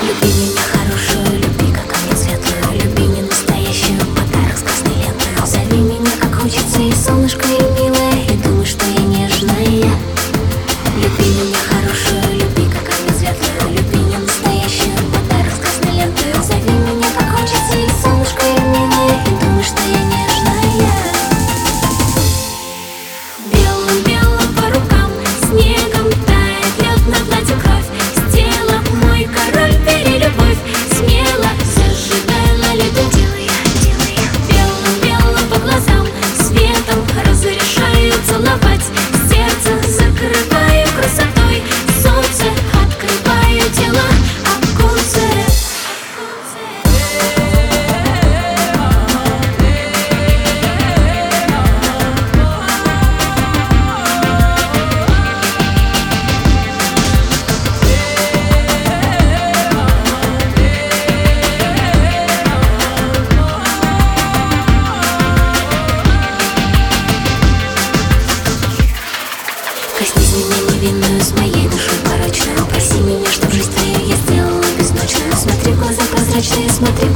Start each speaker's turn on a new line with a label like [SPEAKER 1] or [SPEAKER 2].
[SPEAKER 1] Люби меня хорошую, люби как камень светлую, люби не настоящую, подарок с красной лентой. Зови меня как хочется, и солнышко, и милое, и думай, что я нежная. Люби меня хорошую, люби как камень светлую, люби не настоящую, подарок с красной лентой. Зови меня как хочется, и солнышко, и милое, и думай, что я нежная. Белым-белым по рукам снегом тает лед, на платье кровь сделала мой король. Бери любовь смело, зажигай на лету. Белым-белым по глазам светом разрешаю целовать. Сердце закрываю красотой, солнце открываю тело, оконце. Коснись меня невинную, с моей душой порочную. Проси меня, чтоб жизнь твою я сделала безночную. Смотри в глаза прозрачные, смотри